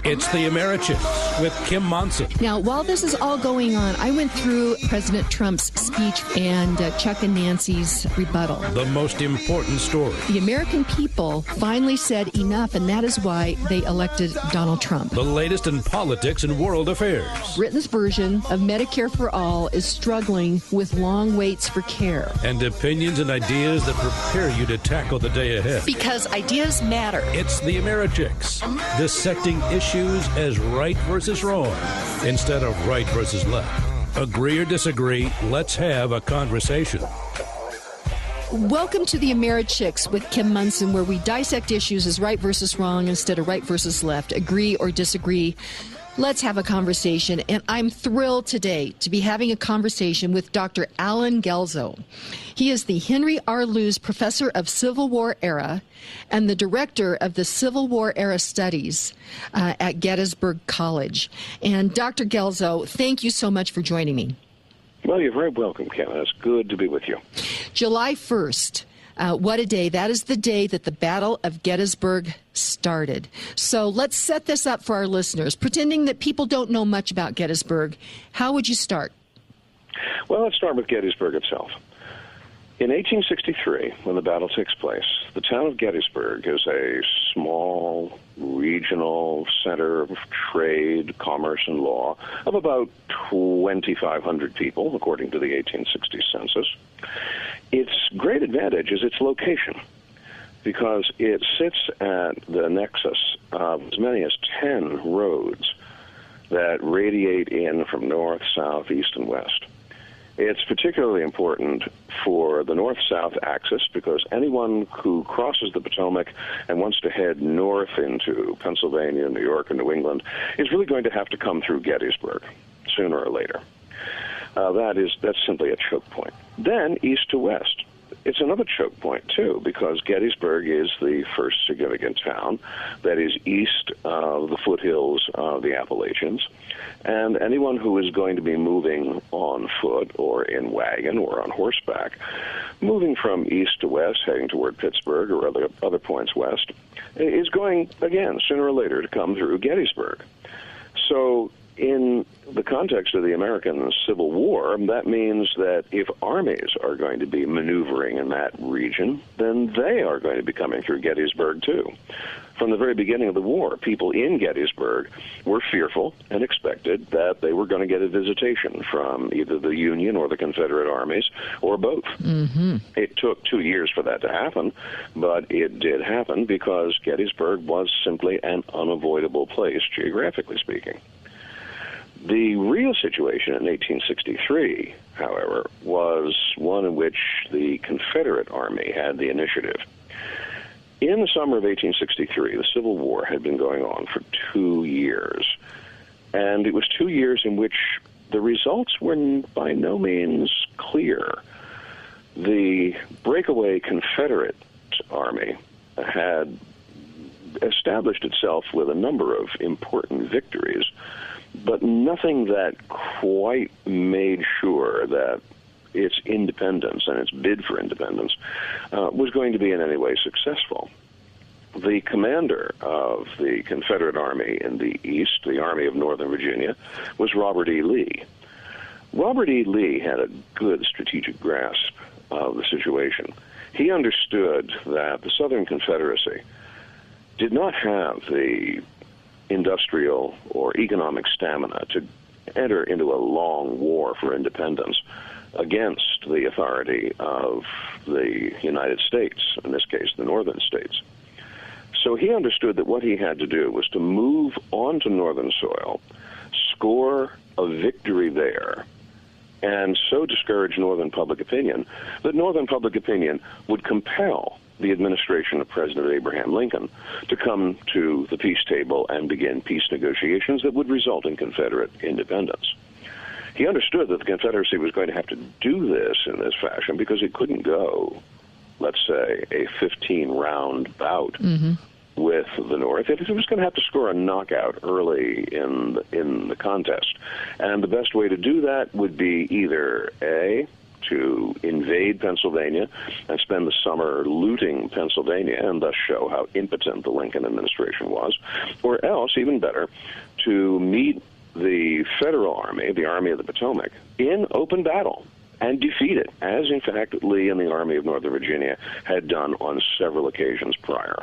It's the Americhicks with Kim Monson. Now, while this is all going on, I went through President Trump's speech and Chuck and Nancy's rebuttal. The most important story. The American people finally said enough, and that is why they elected Donald Trump. The latest in politics and world affairs. Britain's version of Medicare for All is struggling with long waits for care. And opinions and ideas that prepare you to tackle the day ahead. Because ideas matter. It's the Americhicks, dissecting issues as right versus wrong instead of right versus left. Agree or disagree, let's have a conversation. Welcome to the Americhicks with Kim Monson, where we dissect issues as right versus wrong instead of right versus left. Agree or disagree, let's have a conversation. And I'm thrilled today to be having a conversation with Dr. Allen Guelzo. He is the Henry R. Luce Professor of Civil War Era and the Director of the Civil War Era Studies at Gettysburg College. And Dr. Guelzo, thank you so much for joining me. Well, you're very welcome, Ken. It's good to be with you. July 1st. What a day. That is the day that the Battle of Gettysburg started. So let's set this up for our listeners. Pretending that people don't know much about Gettysburg, how would you start? Well, let's start with Gettysburg itself. In 1863, when the battle takes place, the town of Gettysburg is a small regional center of trade, commerce, and law of about 2,500 people, according to the 1860 census. Its great advantage is its location, because it sits at the nexus of as many as 10 roads that radiate in from north, south, east, and west. It's particularly important for the north-south axis because anyone who crosses the Potomac and wants to head north into Pennsylvania, New York, and New England is really going to have to come through Gettysburg sooner or later. That's simply a choke point. Then east to west. It's another choke point, too, because Gettysburg is the first significant town that is east of the foothills of the Appalachians. And anyone who is going to be moving on foot or in wagon or on horseback, moving from east to west, heading toward Pittsburgh or other points west, is going, again, sooner or later to come through Gettysburg. So in the context of the American Civil War, that means that if armies are going to be maneuvering in that region, then they are going to be coming through Gettysburg, too. From the very beginning of the war, people in Gettysburg were fearful and expected that they were going to get a visitation from either the Union or the Confederate armies, or both. Mm-hmm. It took 2 years for that to happen, but it did happen because Gettysburg was simply an unavoidable place, geographically speaking. The real situation in 1863, however, was one in which the Confederate Army had the initiative. In the summer of 1863, the Civil War had been going on for 2 years, and it was 2 years in which the results were by no means clear. The breakaway Confederate Army had established itself with a number of important victories, but nothing that quite made sure that its independence and its bid for independence was going to be in any way successful. The commander of the Confederate Army in the East, the Army of Northern Virginia, was Robert E. Lee. Robert E. Lee had a good strategic grasp of the situation. He understood that the Southern Confederacy did not have the industrial or economic stamina to enter into a long war for independence against the authority of the United States, in this case, the northern states. So he understood that what he had to do was to move onto northern soil, score a victory there, and so discourage northern public opinion that northern public opinion would compel the administration of President Abraham Lincoln to come to the peace table and begin peace negotiations that would result in Confederate independence. He understood that the Confederacy was going to have to do this in this fashion because it couldn't go, let's say, a 15-round bout with the North. It was going to have to score a knockout early in the contest. And the best way to do that would be either A, to invade Pennsylvania and spend the summer looting Pennsylvania and thus show how impotent the Lincoln administration was, or else, even better, to meet the Federal Army, the Army of the Potomac, in open battle and defeat it, as in fact Lee and the Army of Northern Virginia had done on several occasions prior.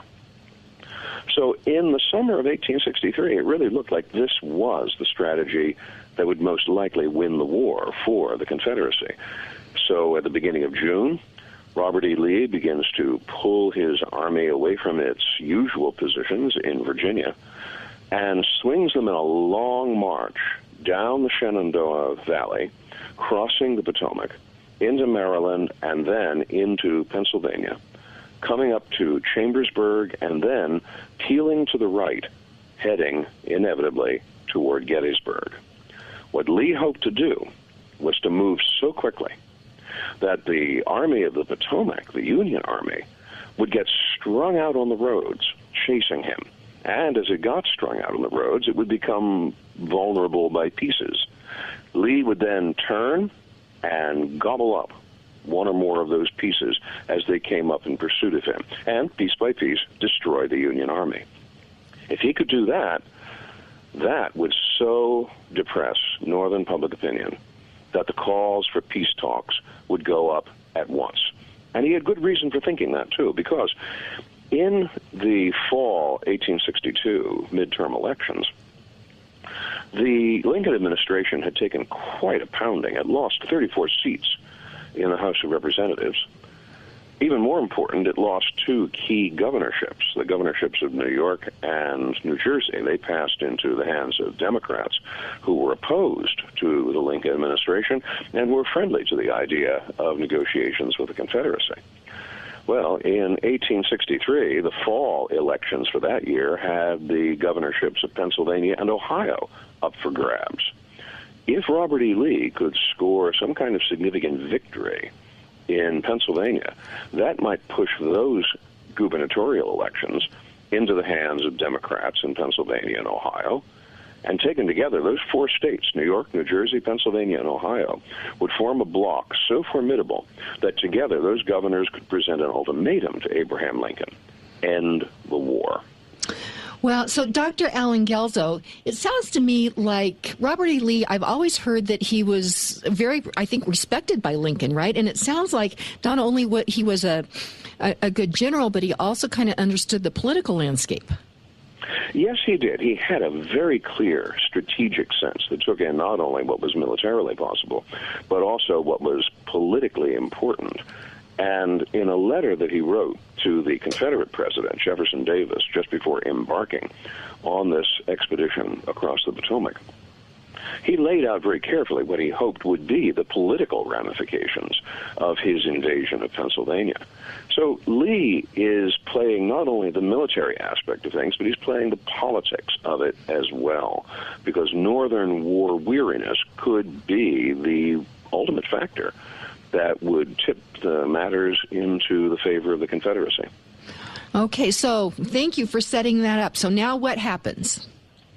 So in the summer of 1863, it really looked like this was the strategy that would most likely win the war for the Confederacy. So at the beginning of June, Robert E. Lee begins to pull his army away from its usual positions in Virginia and swings them in a long march down the Shenandoah Valley, crossing the Potomac, into Maryland, and then into Pennsylvania, coming up to Chambersburg, and then peeling to the right, heading, inevitably, toward Gettysburg. What Lee hoped to do was to move so quickly that the Army of the Potomac, the Union Army, would get strung out on the roads, chasing him. And as it got strung out on the roads, it would become vulnerable by pieces. Lee would then turn and gobble up one or more of those pieces as they came up in pursuit of him, and piece by piece destroy the Union Army. If he could do that, that would so depress Northern public opinion that the calls for peace talks would go up at once. And he had good reason for thinking that, too, because in the fall 1862 midterm elections, the Lincoln administration had taken quite a pounding. It lost 34 seats in the House of Representatives. Even more important, it lost two key governorships, the governorships of New York and New Jersey. They passed into the hands of Democrats who were opposed to the Lincoln administration and were friendly to the idea of negotiations with the Confederacy. Well, in 1863, the fall elections for that year had the governorships of Pennsylvania and Ohio up for grabs. If Robert E. Lee could score some kind of significant victory in Pennsylvania, that might push those gubernatorial elections into the hands of Democrats in Pennsylvania and Ohio. And taken together, those four states, New York, New Jersey, Pennsylvania, and Ohio, would form a bloc so formidable that together those governors could present an ultimatum to Abraham Lincoln: end the war. Well, so Dr. Alan Guelzo, it sounds to me like Robert E. Lee, I've always heard that he was very, I think, respected by Lincoln, right? And it sounds like not only what he was a good general, but he also kind of understood the political landscape. Yes, he did. He had a very clear strategic sense that took in not only what was militarily possible, but also what was politically important. And in a letter that he wrote to the Confederate president, Jefferson Davis, just before embarking on this expedition across the Potomac, he laid out very carefully what he hoped would be the political ramifications of his invasion of Pennsylvania. So Lee is playing not only the military aspect of things, but he's playing the politics of it as well, because Northern war weariness could be the ultimate factor that would tip the matters into the favor of the Confederacy. Okay, so thank you for setting that up. So now what happens?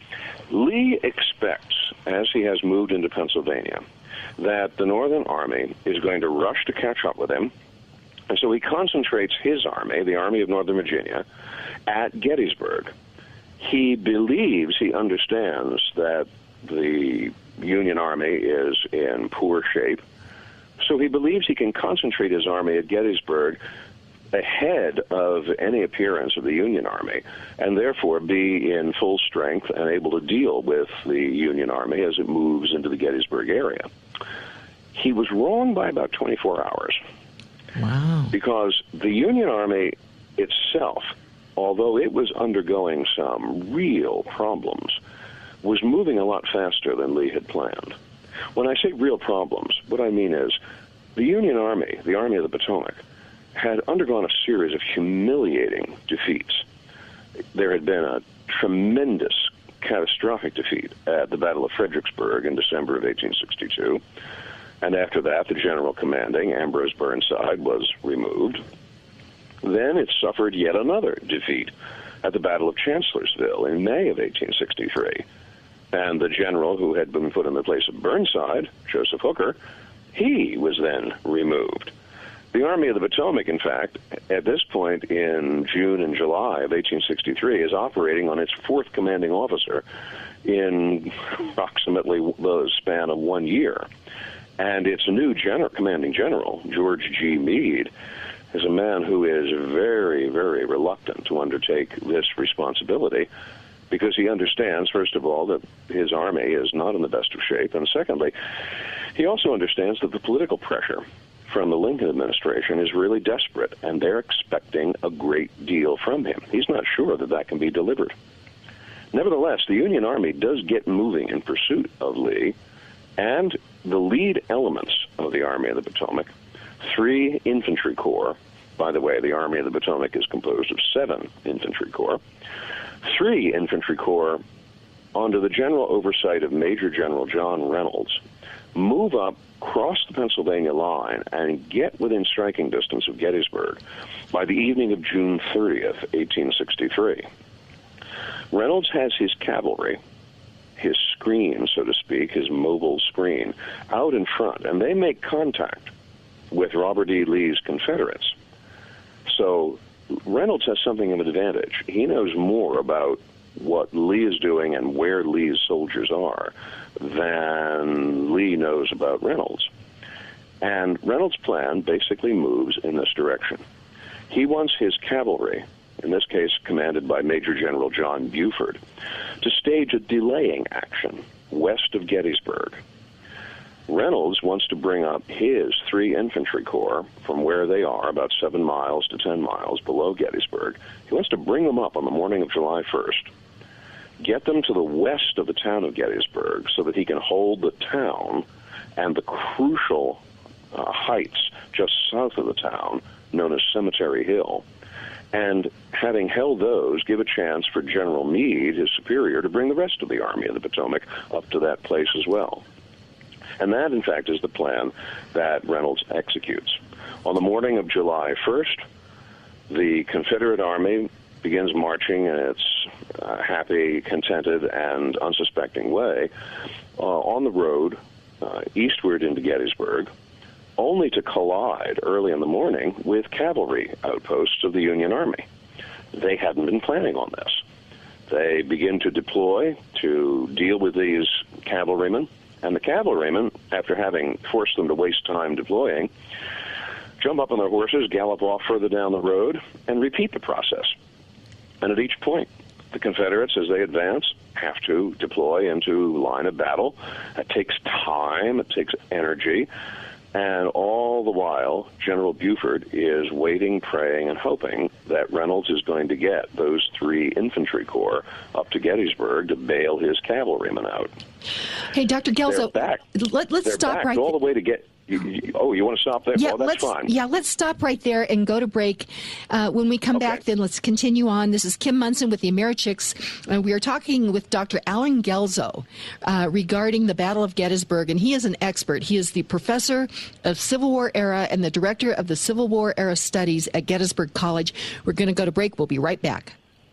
Lee expects, as he has moved into Pennsylvania, that the Northern Army is going to rush to catch up with him, and so he concentrates his army, the Army of Northern Virginia, at Gettysburg. He believes, he understands that the Union Army is in poor shape, so he believes he can concentrate his army at Gettysburg ahead of any appearance of the Union Army, and therefore be in full strength and able to deal with the Union Army as it moves into the Gettysburg area. He was wrong by about 24 hours. Wow. Because the Union Army itself, although it was undergoing some real problems, was moving a lot faster than Lee had planned. When I say real problems, what I mean is the Union Army, the Army of the Potomac, had undergone a series of humiliating defeats. There had been a tremendous, catastrophic defeat at the Battle of Fredericksburg in December of 1862, and after that, the general commanding, Ambrose Burnside, was removed. Then it suffered yet another defeat at the Battle of Chancellorsville in May of 1863, and the general who had been put in the place of Burnside, Joseph Hooker, He was then removed. The Army of the Potomac, in fact, at this point in June and July of 1863, is operating on its fourth commanding officer in approximately the span of 1 year. And its new commanding general, George G. Meade, is a man who is very, very reluctant to undertake this responsibility because he understands, first of all, that his army is not in the best of shape, and secondly, he also understands that the political pressure from the Lincoln administration is really desperate, and they're expecting a great deal from him. He's not sure that that can be delivered. Nevertheless, the Union Army does get moving in pursuit of Lee, and the lead elements of the Army of the Potomac, 3 infantry corps. By the way, the Army of the Potomac is composed of 7 infantry corps. 3 infantry corps, under the general oversight of Major General John Reynolds, move up, cross the Pennsylvania line, and get within striking distance of Gettysburg by the evening of June 30th, 1863. Reynolds has his cavalry, his screen, so to speak, his mobile screen, out in front, and they make contact with Robert E. Lee's Confederates. So Reynolds has something of an advantage. He knows more about what Lee is doing and where Lee's soldiers are than Lee knows about Reynolds. And Reynolds' plan basically moves in this direction. He wants his cavalry, in this case commanded by Major General John Buford, to stage a delaying action west of Gettysburg. Reynolds wants to bring up his 3 infantry corps from where they are, about 7 miles to 10 miles below Gettysburg. He wants to bring them up on the morning of July 1st, get them to the west of the town of Gettysburg so that he can hold the town and the crucial heights just south of the town, known as Cemetery Hill, and having held those, give a chance for General Meade, his superior, to bring the rest of the Army of the Potomac up to that place as well. And that, in fact, is the plan that Reynolds executes. On the morning of July 1st, the Confederate Army begins marching in its happy, contented, and unsuspecting way on the road eastward into Gettysburg, only to collide early in the morning with cavalry outposts of the Union Army. They hadn't been planning on this. They begin to deploy to deal with these cavalrymen, and the cavalrymen, after having forced them to waste time deploying, jump up on their horses, gallop off further down the road, and repeat the process. And at each point, the Confederates, as they advance, have to deploy into line of battle. It takes time, it takes energy, and all the while, General Buford is waiting, praying, and hoping that Reynolds is going to get those 3 infantry corps up to Gettysburg to bail his cavalrymen out. Hey, Dr. Guelzo, let's stop right there. All the way to get... You want to stop there? Yeah, that's fine. Yeah, let's stop right there and go to break. When we come back, then let's continue on. This is Kim Monson with the AmeriChicks, and we are talking with Dr. Alan Guelzo regarding the Battle of Gettysburg, and he is an expert. He is the professor of Civil War era and the director of the Civil War era studies at Gettysburg College. We're going to go to break. We'll be right back.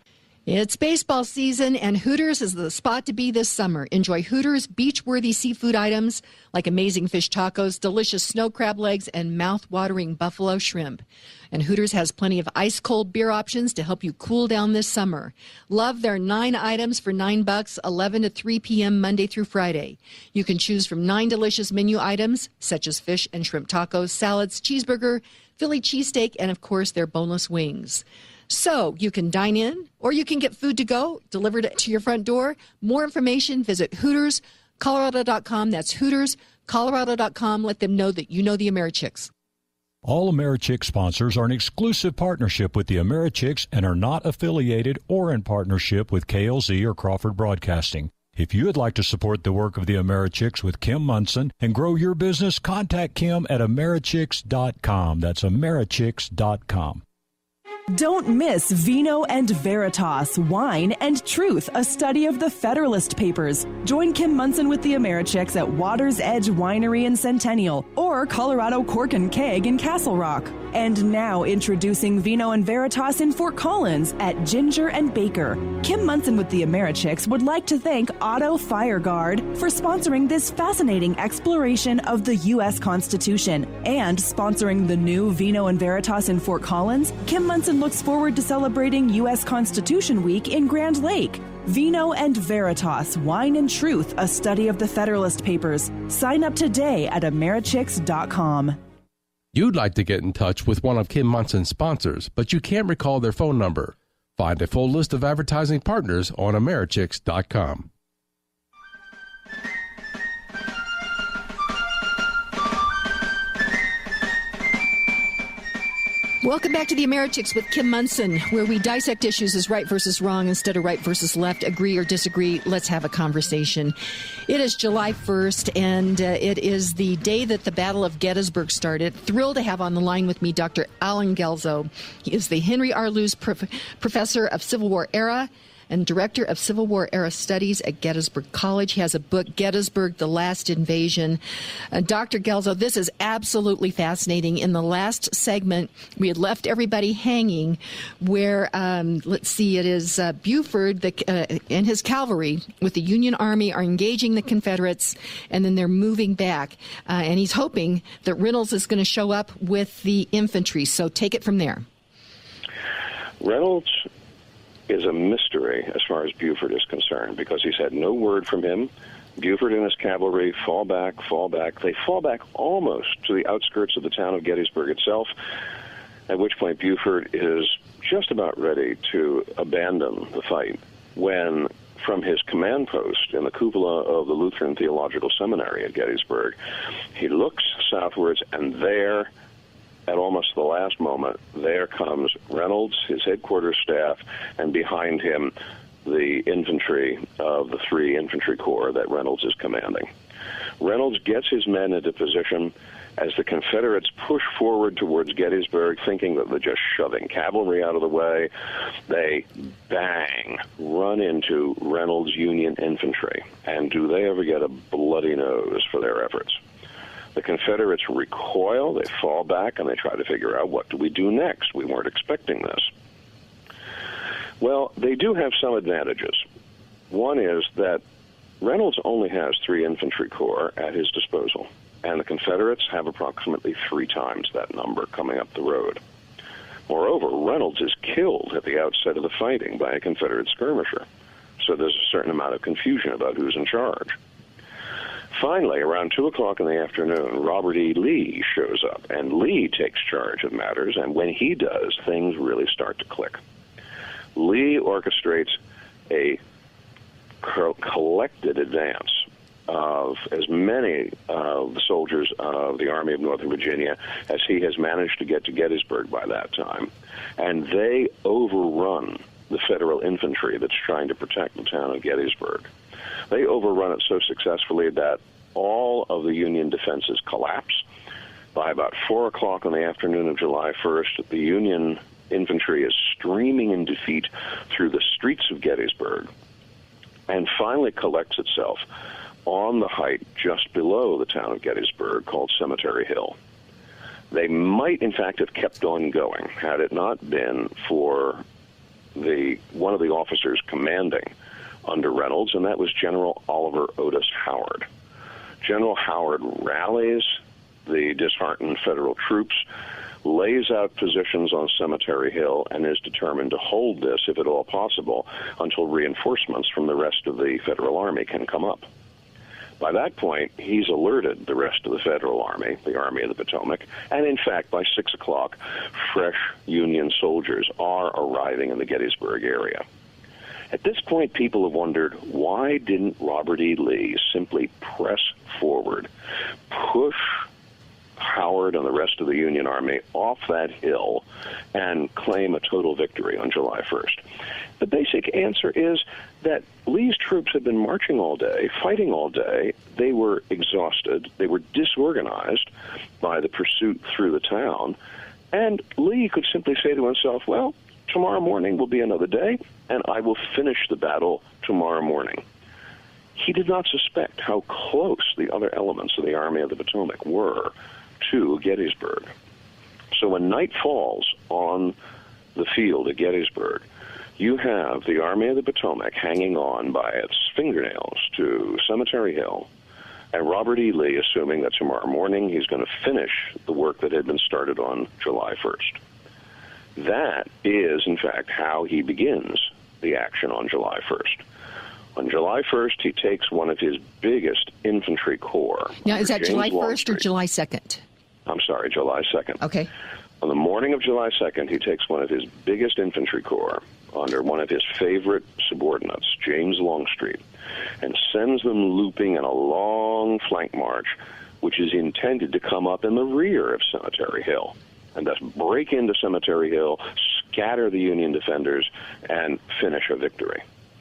It's baseball season, and Hooters is the spot to be this summer. Enjoy Hooters' beach-worthy seafood items like amazing fish tacos, delicious snow crab legs, and mouth-watering buffalo shrimp. And Hooters has plenty of ice-cold beer options to help you cool down this summer. Love their 9 items for $9, 11 to 3 p.m. Monday through Friday. You can choose from 9 delicious menu items, such as fish and shrimp tacos, salads, cheeseburger, Philly cheesesteak, and, of course, their boneless wings. So you can dine in or you can get food to go delivered to your front door. More information, visit HootersColorado.com. That's HootersColorado.com. Let them know that you know the AmeriChicks. All AmeriChicks sponsors are in exclusive partnership with the AmeriChicks and are not affiliated or in partnership with KLZ or Crawford Broadcasting. If you would like to support the work of the AmeriChicks with Kim Monson and grow your business, contact Kim at AmeriChicks.com. That's AmeriChicks.com. Don't miss Vino and Veritas, Wine and Truth, a study of the Federalist Papers. Join Kim Monson with the AmeriChicks at Water's Edge Winery in Centennial or Colorado Cork and Keg in Castle Rock. And now introducing Vino and Veritas in Fort Collins at Ginger and Baker. Kim Munson with the Americhicks would like to thank Auto Fire Guard for sponsoring this fascinating exploration of the U.S. Constitution. And sponsoring the new Vino and Veritas in Fort Collins, Kim Munson looks forward to celebrating U.S. Constitution Week in Grand Lake. Vino and Veritas, Wine and Truth, a study of the Federalist Papers. Sign up today at Americhicks.com. You'd like to get in touch with one of Kim Munson's sponsors, but you can't recall their phone number. Find a full list of advertising partners on Americhicks.com. Welcome back to the Americhicks with Kim Munson, where we dissect issues as right versus wrong instead of right versus left, agree or disagree. Let's have a conversation. It is July 1st, and it is the day that the Battle of Gettysburg started. Thrilled to have on the line with me Dr. Alan Guelzo. He is the Henry R. Luce Professor of Civil War Era and Director of Civil War Era Studies at Gettysburg College. He has a book, Gettysburg, The Last Invasion. Dr. Guelzo, this is absolutely fascinating. In the last segment, we had left everybody hanging where, let's see, it is Buford and his cavalry with the Union Army are engaging the Confederates, and then they're moving back. And he's hoping that Reynolds is going to show up with the infantry. So take it from there. Reynolds is a mystery as far as Buford is concerned, because he's had no word from him. Buford and his cavalry fall back. They fall back almost to the outskirts of the town of Gettysburg itself, at which point Buford is just about ready to abandon the fight when, from his command post in the cupola of the Lutheran Theological Seminary at Gettysburg, he looks southwards, and there, at almost the last moment, there comes Reynolds, his headquarters staff, and behind him the infantry of the 3 infantry corps that Reynolds is commanding. Reynolds gets his men into position as the Confederates push forward towards Gettysburg, thinking that they're just shoving cavalry out of the way. They bang, run into Reynolds' Union infantry, and do they ever get a bloody nose for their efforts? The Confederates recoil, they fall back, and they try to figure out, what do we do next? We weren't expecting this. Well, they do have some advantages. One is that Reynolds only has 3 infantry corps at his disposal, and the Confederates have approximately 3 times that number coming up the road. Moreover, Reynolds is killed at the outset of the fighting by a Confederate skirmisher, so there's a certain amount of confusion about who's in charge. Finally, around 2 o'clock in the afternoon, Robert E. Lee shows up, and Lee takes charge of matters, and when he does, things really start to click. Lee orchestrates a collected advance of as many of the soldiers of the Army of Northern Virginia as he has managed to get to Gettysburg by that time, and they overrun the Federal infantry that's trying to protect the town of Gettysburg. They overrun it so successfully that all of the Union defenses collapse. By about 4 o'clock on the afternoon of July 1st, the Union infantry is streaming in defeat through the streets of Gettysburg and finally collects itself on the height just below the town of Gettysburg called Cemetery Hill. They might, in fact, have kept on going had it not been for one of the officers commanding under Reynolds, and that was General Oliver Otis Howard. General Howard rallies the disheartened Federal troops, lays out positions on Cemetery Hill, and is determined to hold this, if at all possible, until reinforcements from the rest of the Federal Army can come up. By that point, he's alerted the rest of the Federal Army, the Army of the Potomac, and in fact, by 6 o'clock, fresh Union soldiers are arriving in the Gettysburg area. At this point, people have wondered, why didn't Robert E. Lee simply press forward, push Howard and the rest of the Union Army off that hill, and claim a total victory on July 1st? The basic answer is that Lee's troops had been marching all day, fighting all day. They were exhausted. They were disorganized by the pursuit through the town. And Lee could simply say to himself, well, tomorrow morning will be another day, and I will finish the battle tomorrow morning. He did not suspect how close the other elements of the Army of the Potomac were to Gettysburg. So when night falls on the field at Gettysburg, you have the Army of the Potomac hanging on by its fingernails to Cemetery Hill, and Robert E. Lee assuming that tomorrow morning he's going to finish the work that had been started on July 1st. That is, in fact, how he begins the action on July 1st. On July 1st, he takes one of his biggest infantry corps. Now, is that July 1st or July 2nd? I'm sorry, July 2nd. Okay. On the morning of July 2nd, he takes one of his biggest infantry corps under one of his favorite subordinates, James Longstreet, and sends them looping in a long flank march, which is intended to come up in the rear of Cemetery Hill, and thus break into Cemetery Hill, scatter the Union defenders, and finish a victory.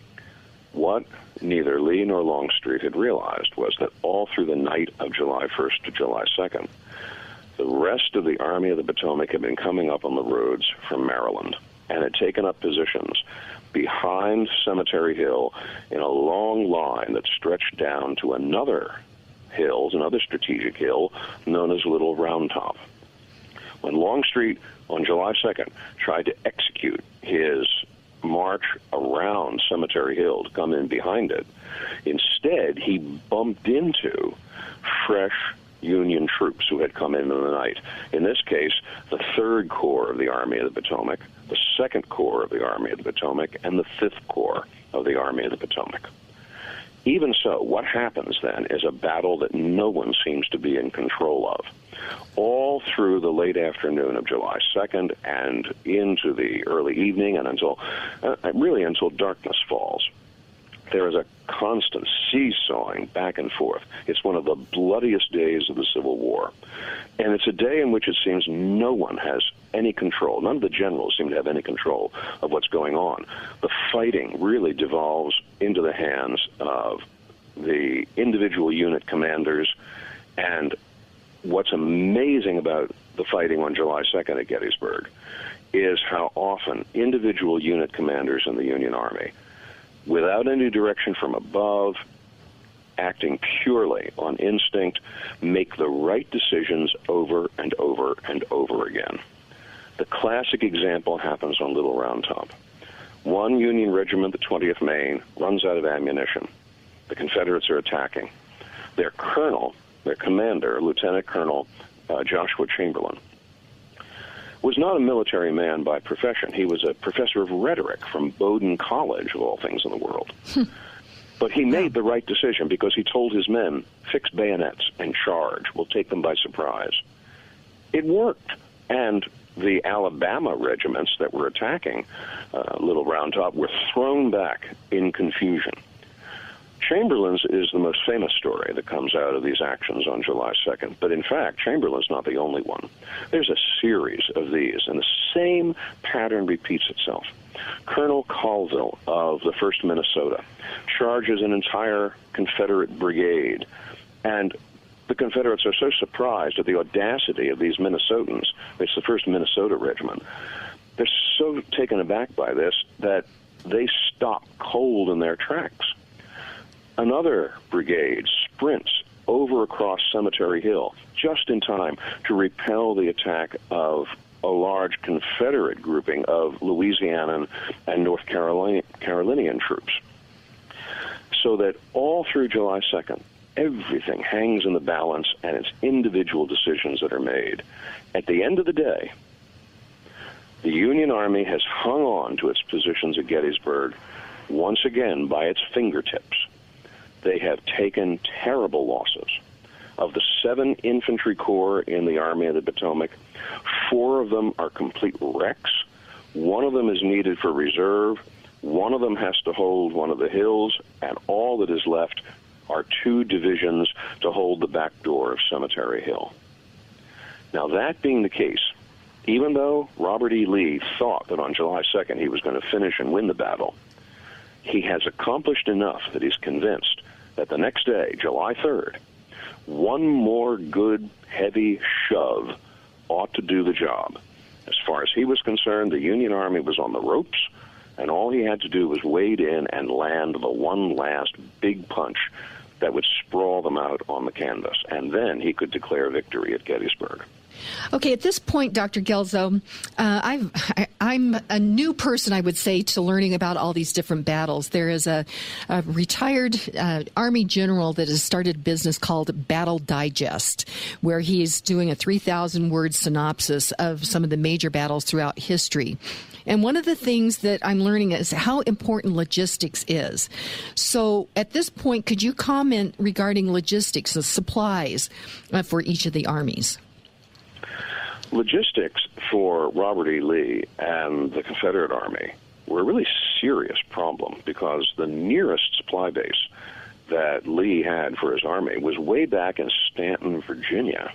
What neither Lee nor Longstreet had realized was that all through the night of July 1st to July 2nd, the rest of the Army of the Potomac had been coming up on the roads from Maryland and had taken up positions behind Cemetery Hill in a long line that stretched down to another strategic hill known as Little Round Top. When Longstreet, on July 2nd, tried to execute his march around Cemetery Hill to come in behind it, instead he bumped into fresh Union troops who had come in the night. In this case, the 3rd Corps of the Army of the Potomac, the 2nd Corps of the Army of the Potomac, and the 5th Corps of the Army of the Potomac. Even so, what happens then is a battle that no one seems to be in control of. All through the late afternoon of July 2nd and into the early evening and until darkness falls, there is a constant seesawing back and forth. It's one of the bloodiest days of the Civil War. And it's a day in which it seems no one has any control. None of the generals seem to have any control of what's going on. The fighting really devolves into the hands of the individual unit commanders. And what's amazing about the fighting on July 2nd at Gettysburg is how often individual unit commanders in the Union Army, without any direction from above, acting purely on instinct, make the right decisions over and over and over again. The classic example happens on Little Round Top. One Union regiment, the 20th Maine, runs out of ammunition. The Confederates are attacking. Their colonel, their commander, Lieutenant Colonel Joshua Chamberlain, was not a military man by profession. He was a professor of rhetoric from Bowdoin College, of all things in the world. But he made the right decision because he told his men, fix bayonets and charge. We'll take them by surprise. It worked. And the Alabama regiments that were attacking Little Round Top were thrown back in confusion. Chamberlain's is the most famous story that comes out of these actions on July 2nd. But in fact, Chamberlain's not the only one. There's a series of these, and the same pattern repeats itself. Colonel Colville of the 1st Minnesota charges an entire Confederate brigade, and the Confederates are so surprised at the audacity of these Minnesotans. It's the 1st Minnesota Regiment. They're so taken aback by this that they stop cold in their tracks. Another brigade sprints over across Cemetery Hill just in time to repel the attack of a large Confederate grouping of Louisianan and North Carolinian troops. So that all through July 2nd, everything hangs in the balance, and it's individual decisions that are made. At the end of the day, the Union Army has hung on to its positions at Gettysburg once again by its fingertips. They have taken terrible losses. Of the 7 infantry corps in the Army of the Potomac, 4 of them are complete wrecks. 1 of them is needed for reserve. 1 of them has to hold one of the hills, and all that is left are 2 divisions to hold the back door of Cemetery Hill. Now, that being the case, even though Robert E. Lee thought that on July 2nd he was going to finish and win the battle, he has accomplished enough that he's convinced that the next day, July 3rd, one more good, heavy shove ought to do the job. As far as he was concerned, the Union Army was on the ropes, and all he had to do was wade in and land the one last big punch that would sprawl them out on the canvas, and then he could declare victory at Gettysburg. Okay, at this point, Dr. Guelzo, I'm a new person, I would say, to learning about all these different battles. There is a retired Army general that has started a business called Battle Digest, where he's doing a 3,000-word synopsis of some of the major battles throughout history. And one of the things that I'm learning is how important logistics is. So at this point, could you comment regarding logistics, the supplies for each of the armies? Logistics for Robert E. Lee and the Confederate Army were a really serious problem because the nearest supply base that Lee had for his army was way back in Stanton, Virginia.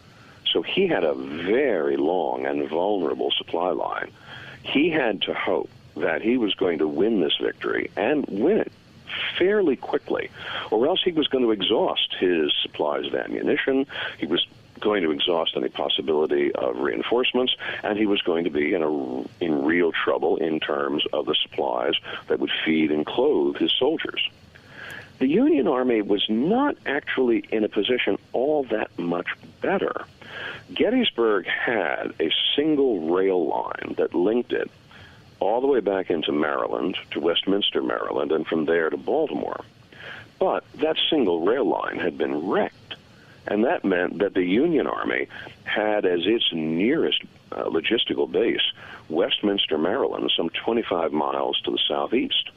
So he had a very long and vulnerable supply line. He had to hope that he was going to win this victory and win it fairly quickly, or else he was going to exhaust his supplies of ammunition. He was going to exhaust any possibility of reinforcements, and he was going to be in real trouble in terms of the supplies that would feed and clothe his soldiers. The Union Army was not actually in a position all that much better. Gettysburg had a single rail line that linked it all the way back into Maryland, to Westminster, Maryland, and from there to Baltimore. But that single rail line had been wrecked. And that meant that the Union Army had as its nearest logistical base Westminster, Maryland, some 25 miles to the southeast.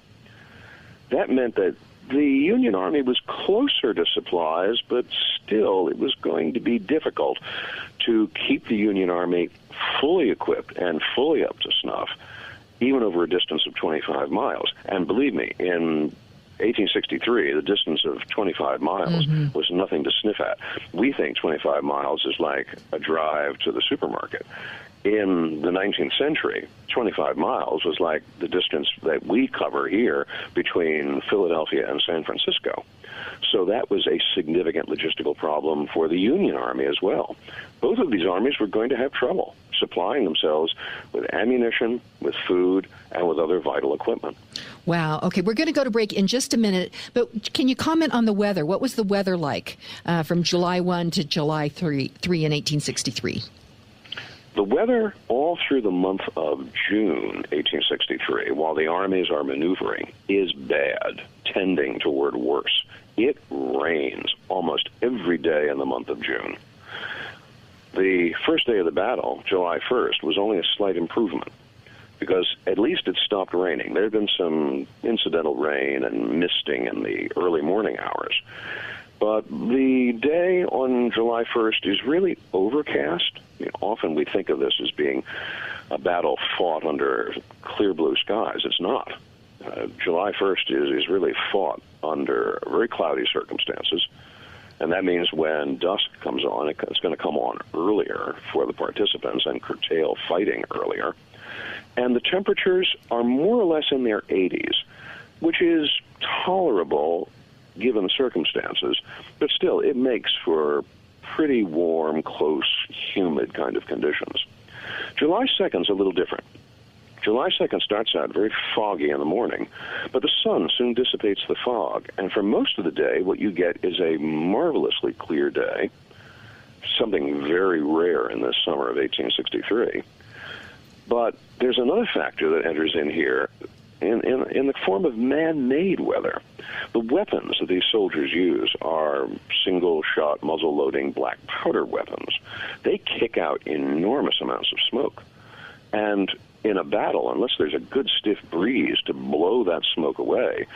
That meant that the Union Army was closer to supplies, but still it was going to be difficult to keep the Union Army fully equipped and fully up to snuff, even over a distance of 25 miles. And believe me, in 1863, the distance of 25 miles was nothing to sniff at. We think 25 miles is like a drive to the supermarket. In the 19th century, 25 miles was like the distance that we cover here between Philadelphia and San Francisco. So that was a significant logistical problem for the Union Army as well. Both of these armies were going to have trouble supplying themselves with ammunition, with food, and with other vital equipment. Wow. Okay, we're going to go to break in just a minute, but can you comment on the weather? What was the weather like from July 1 to July 3 in 1863? The weather all through the month of June 1863, while the armies are maneuvering, is bad, tending toward worse. It rains almost every day in the month of June. The first day of the battle, July 1st, was only a slight improvement because at least it stopped raining. There had been some incidental rain and misting in the early morning hours. But the day on July 1st is really overcast. Often we think of this as being a battle fought under clear blue skies. It's not. July 1st is really fought under very cloudy circumstances. And that means when dusk comes on, it's going to come on earlier for the participants and curtail fighting earlier. And the temperatures are more or less in their 80s, which is tolerable given the circumstances. But still, it makes for pretty warm, close, humid kind of conditions. July 2nd is a little different. July 2nd starts out very foggy in the morning, but the sun soon dissipates the fog, and for most of the day, what you get is a marvelously clear day, something very rare in this summer of 1863. But there's another factor that enters in here in the form of man-made weather. The weapons that these soldiers use are single-shot, muzzle-loading black powder weapons. They kick out enormous amounts of smoke. And in a battle, unless there's a good stiff breeze to blow that smoke away,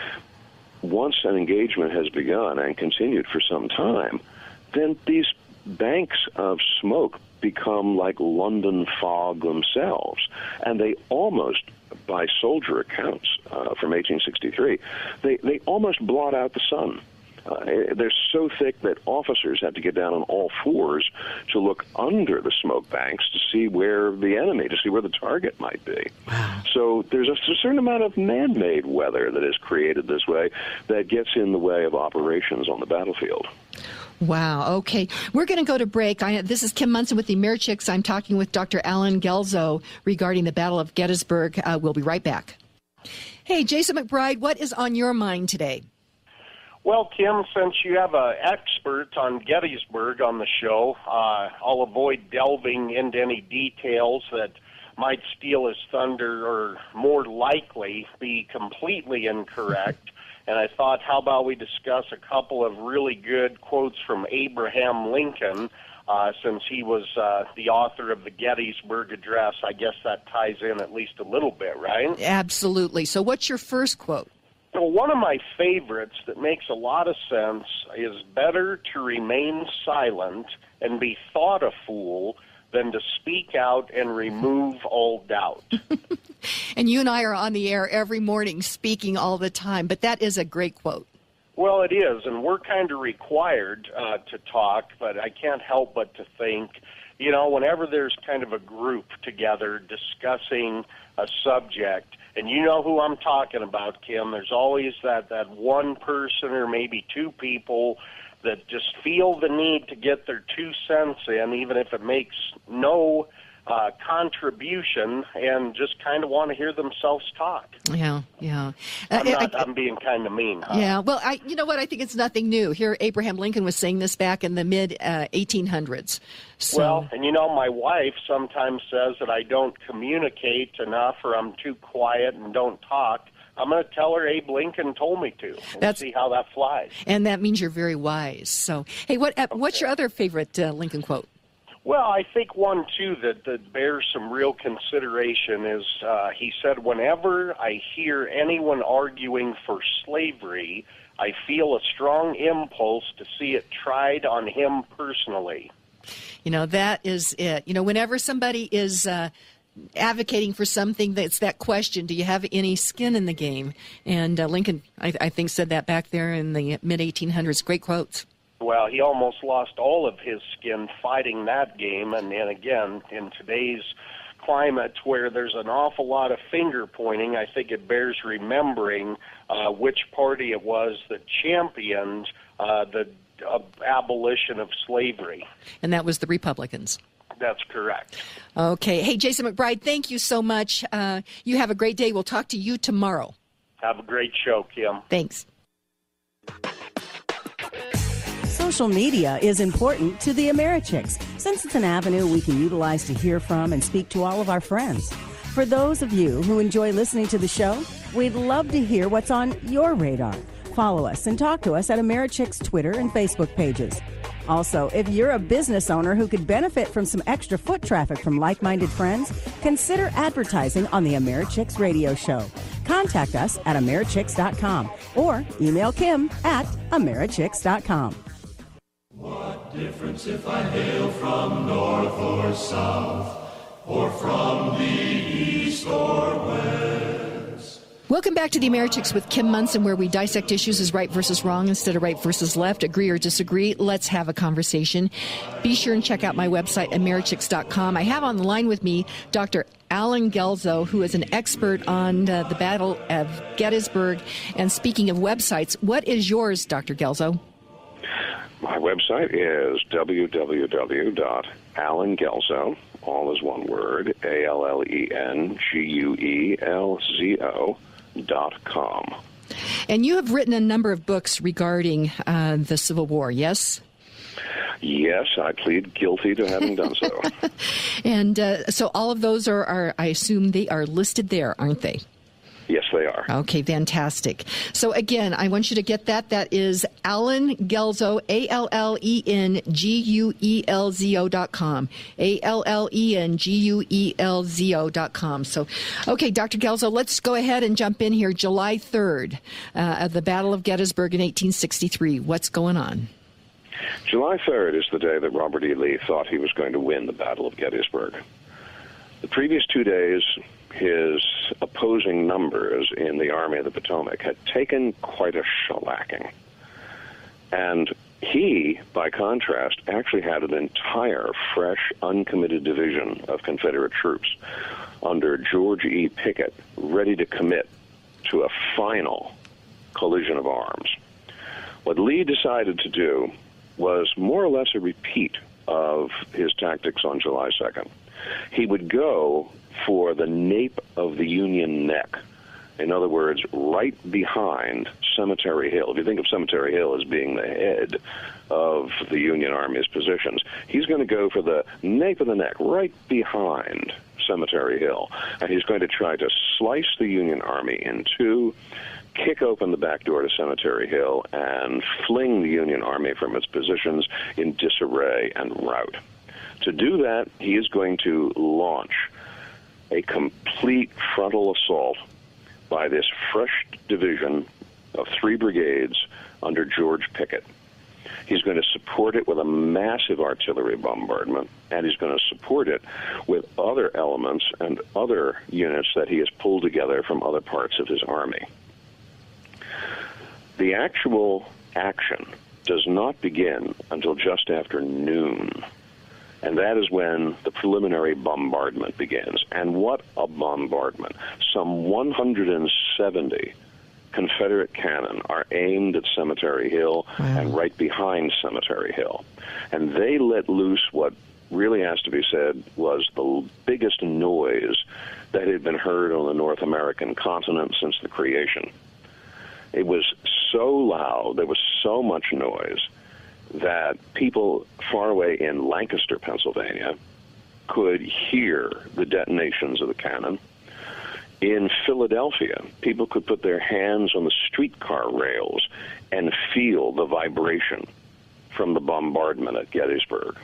once an engagement has begun and continued for some time, then these banks of smoke become like London fog themselves. And they almost, by soldier accounts from 1863, they almost blot out the sun. They're so thick that officers had to get down on all fours to look under the smoke banks to see where the enemy, to see where the target might be. Wow. So there's a certain amount of man-made weather that is created this way that gets in the way of operations on the battlefield. Wow. Okay. We're going to go to break. This is Kim Monson with the Americhicks. I'm talking with Dr. Alan Guelzo regarding the Battle of Gettysburg. We'll be right back. Hey, Jason McBride, what is on your mind today? Well, Kim, since you have an expert on Gettysburg on the show, I'll avoid delving into any details that might steal his thunder or more likely be completely incorrect. And I thought, how about we discuss a couple of really good quotes from Abraham Lincoln, since he was the author of the Gettysburg Address. I guess that ties in at least a little bit, right? Absolutely. So what's your first quote? Well, one of my favorites that makes a lot of sense is better to remain silent and be thought a fool than to speak out and remove all doubt. And you and I are on the air every morning speaking all the time, but that is a great quote. Well, it is, and we're kind of required to talk, but I can't help but to think, you know, whenever there's kind of a group together discussing a subject, and you know who I'm talking about, Kim, there's always that one person or maybe two people that just feel the need to get their 2 cents in, even if it makes no contribution, and just kind of want to hear themselves talk. Yeah. I'm being kind of mean, huh? Yeah, well, you know what? I think it's nothing new. Here, Abraham Lincoln was saying this back in the mid-1800s. So. Well, and you know, my wife sometimes says that I don't communicate enough or I'm too quiet and don't talk. I'm going to tell her Abe Lincoln told me to and see how that flies. And that means you're very wise. So, hey, what's your other favorite Lincoln quote? Well, I think one, too, that bears some real consideration is he said, whenever I hear anyone arguing for slavery, I feel a strong impulse to see it tried on him personally. You know, that is it. You know, whenever somebody is advocating for something, that's that question, do you have any skin in the game? And Lincoln, I think, said that back there in the mid-1800s. Great quotes. Well, he almost lost all of his skin fighting that game, and again, in today's climate where there's an awful lot of finger-pointing, I think it bears remembering which party it was that championed the abolition of slavery. And that was the Republicans. That's correct. Okay. Hey, Jason McBride, thank you so much. You have a great day. We'll talk to you tomorrow. Have a great show, Kim. Thanks. Social media is important to the AmeriChicks since it's an avenue we can utilize to hear from and speak to all of our friends. For those of you who enjoy listening to the show, we'd love to hear what's on your radar. Follow us and talk to us at AmeriChicks Twitter and Facebook pages. Also, if you're a business owner who could benefit from some extra foot traffic from like-minded friends, consider advertising on the AmeriChicks radio show. Contact us at AmeriChicks.com or email Kim at AmeriChicks.com. What difference if I hail from north or south, or from the east or west? Welcome back to the AmeriChicks with Kim Monson, where we dissect issues as right versus wrong instead of right versus left, agree or disagree. Let's have a conversation. Be sure and check out my website, AmeriChicks.com. I have on the line with me Dr. Allen Guelzo, who is an expert on the Battle of Gettysburg. And speaking of websites, what is yours, Dr. Guelzo? My website is www.allenguelzo, all is one word, ALLENGUELZO.com. And you have written a number of books regarding the Civil War, yes? Yes, I plead guilty to having done so. And so all of those are, I assume they are listed there, aren't they? Yes, they are. Okay, fantastic. So again, I want you to get that. That is Allen Guelzo, ALLENGUELZO.com, ALLENGUELZO.com. So, okay, Dr. Guelzo, let's go ahead and jump in here. July 3rd, of the Battle of Gettysburg in 1863. What's going on? July 3rd is the day that Robert E. Lee thought he was going to win the Battle of Gettysburg. The previous 2 days, his opposing numbers in the Army of the Potomac had taken quite a shellacking. And he, by contrast, actually had an entire, fresh, uncommitted division of Confederate troops under George E. Pickett ready to commit to a final collision of arms. What Lee decided to do was more or less a repeat of his tactics on July 2nd. He would go for the nape of the Union neck In other words, right behind Cemetery Hill. If you think of Cemetery Hill as being the head of the Union Army's positions, he's going to go for the nape of the neck, right behind Cemetery Hill. And he's going to try to slice the Union Army in two, kick open the back door to Cemetery Hill, and fling the Union Army from its positions in disarray and rout. To do that, he is going to launch a complete frontal assault by this fresh division of 3 brigades under George Pickett. He's going to support it with a massive artillery bombardment, and he's going to support it with other elements and other units that he has pulled together from other parts of his army. The actual action does not begin until just after noon, and that is when the preliminary bombardment begins. And what a bombardment. Some 170 Confederate cannon are aimed at Cemetery Hill and right behind Cemetery Hill. And they let loose what really has to be said was the biggest noise that had been heard on the North American continent since the creation. It was so loud, there was so much noise, that people far away in Lancaster, Pennsylvania, could hear the detonations of the cannon. In Philadelphia, people could put their hands on the streetcar rails and feel the vibration from the bombardment at Gettysburg.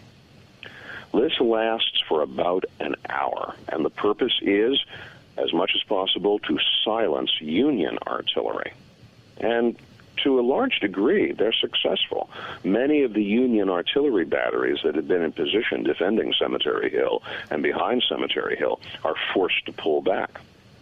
This lasts for about an hour, and the purpose is, as much as possible, to silence Union artillery. And to a large degree, they're successful. Many of the Union artillery batteries that had been in position defending Cemetery Hill and behind Cemetery Hill are forced to pull back.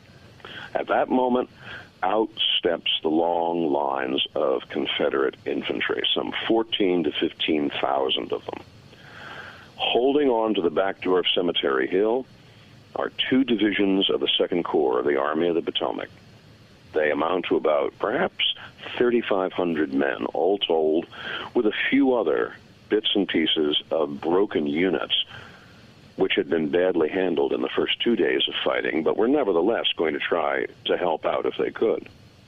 At that moment, out steps the long lines of Confederate infantry, some 14 to 15,000 of them. Holding on to the back door of Cemetery Hill are 2 divisions of the 2nd Corps of the Army of the Potomac. They amount to about perhaps 3,500 men, all told, with a few other bits and pieces of broken units, which had been badly handled in the first 2 days of fighting, but were nevertheless going to try to help out if they could.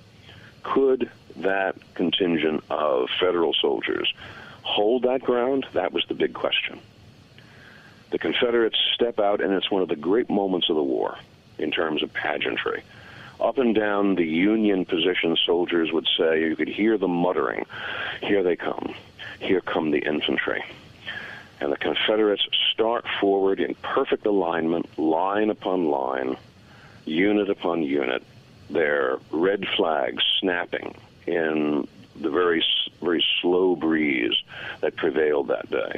Could that contingent of Federal soldiers hold that ground? That was the big question. The Confederates step out, and it's one of the great moments of the war in terms of pageantry. Up and down the Union position, soldiers would say, you could hear them muttering, "Here they come. Here come the infantry." And the Confederates start forward in perfect alignment, line upon line, unit upon unit, their red flags snapping in the very, very slow breeze that prevailed that day.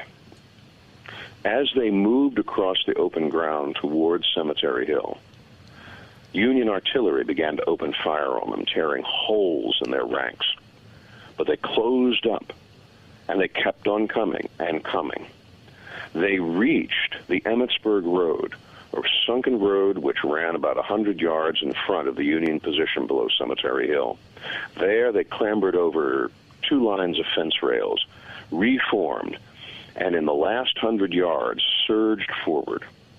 As they moved across the open ground towards Cemetery Hill, Union artillery began to open fire on them, tearing holes in their ranks. But they closed up, and they kept on coming and coming. They reached the Emmitsburg Road, a sunken road which ran about 100 yards in front of the Union position below Cemetery Hill. There they clambered over 2 lines of fence rails, reformed, and in the last 100 yards surged forward.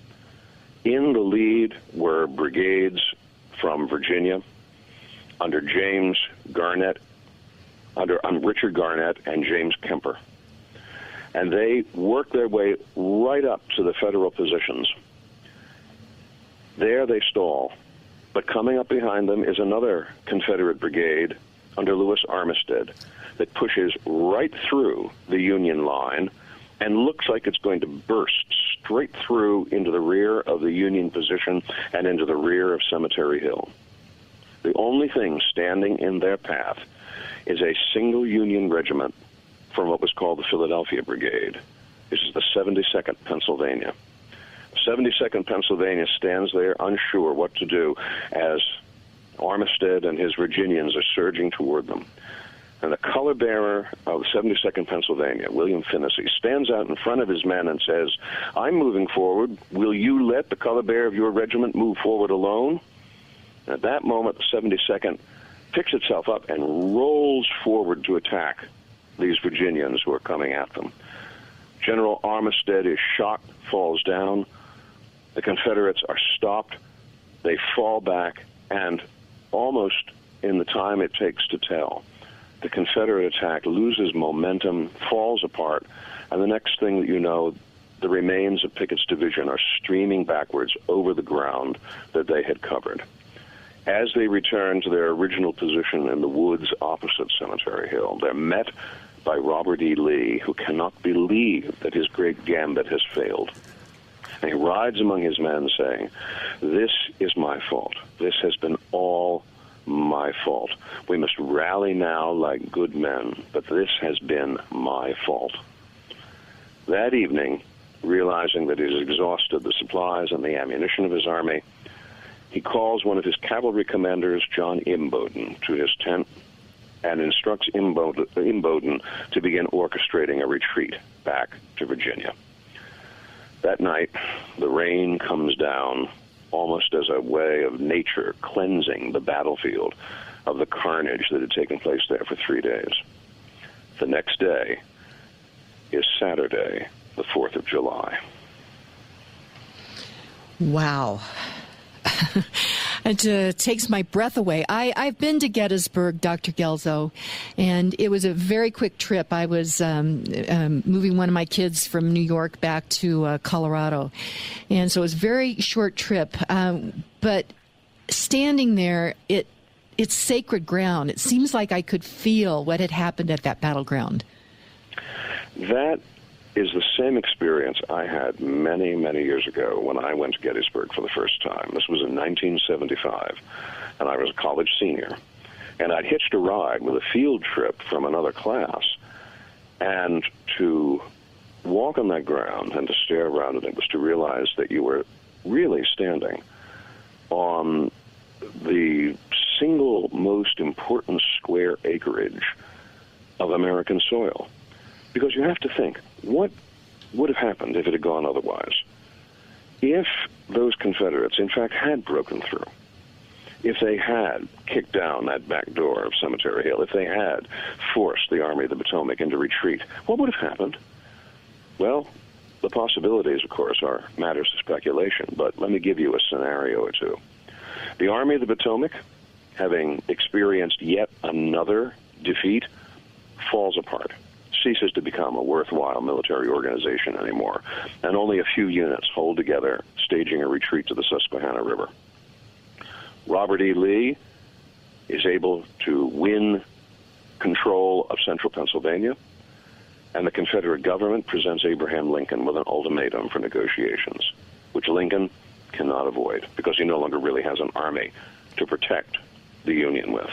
In the lead were brigades from Virginia under James Garnett, under Richard Garnett and James Kemper. And they worked their way right up to the Federal positions. There they stall. But coming up behind them is another Confederate brigade under Lewis Armistead that pushes right through the Union line and looks like it's going to burst straight through into the rear of the Union position and into the rear of Cemetery Hill. The only thing standing in their path is a single Union regiment from what was called the Philadelphia Brigade. This is the 72nd Pennsylvania. 72nd Pennsylvania stands there unsure what to do as Armistead and his Virginians are surging toward them. And the color bearer of the 72nd Pennsylvania, William Finnessy, stands out in front of his men and says, "I'm moving forward. Will you let the color bearer of your regiment move forward alone?" And at that moment, the 72nd picks itself up and rolls forward to attack these Virginians who are coming at them. General Armistead is shot, falls down. The Confederates are stopped. They fall back, and almost in the time it takes to tell, the Confederate attack loses momentum, falls apart, and the next thing that you know, the remains of Pickett's division are streaming backwards over the ground that they had covered. As they return to their original position in the woods opposite Cemetery Hill, they're met by Robert E. Lee, who cannot believe that his great gambit has failed. And he rides among his men saying, "This is my fault. This has been all my fault. We must rally now like good men, but this has been my fault." That evening, realizing that he has exhausted the supplies and the ammunition of his army, he calls one of his cavalry commanders, John Imboden, to his tent and instructs Imboden to begin orchestrating a retreat back to Virginia. That night, the rain comes down almost as a way of nature cleansing the battlefield of the carnage that had taken place there for 3 days. The next day is Saturday, the 4th of July. Wow. It takes my breath away. I've been to Gettysburg, Dr. Guelzo, and it was a very quick trip. I was moving one of my kids from New York back to Colorado, and so it was a very short trip. But standing there, it's sacred ground. It seems like I could feel what had happened at that battleground. That is the same experience I had many, many years ago when I went to Gettysburg for the first time. This was in 1975, and I was a college senior. And I'd hitched a ride with a field trip from another class, and to walk on that ground and to stare around it was to realize that you were really standing on the single most important square acreage of American soil. Because you have to think, what would have happened if it had gone otherwise? If those Confederates, in fact, had broken through, if they had kicked down that back door of Cemetery Hill, if they had forced the Army of the Potomac into retreat, what would have happened? Well, the possibilities, of course, are matters of speculation, but let me give you a scenario or two. The Army of the Potomac, having experienced yet another defeat, falls apart, ceases to become a worthwhile military organization anymore, and only a few units hold together, staging a retreat to the Susquehanna River. Robert E. Lee is able to win control of central Pennsylvania, and the Confederate government presents Abraham Lincoln with an ultimatum for negotiations, which Lincoln cannot avoid, because he no longer really has an army to protect the Union with.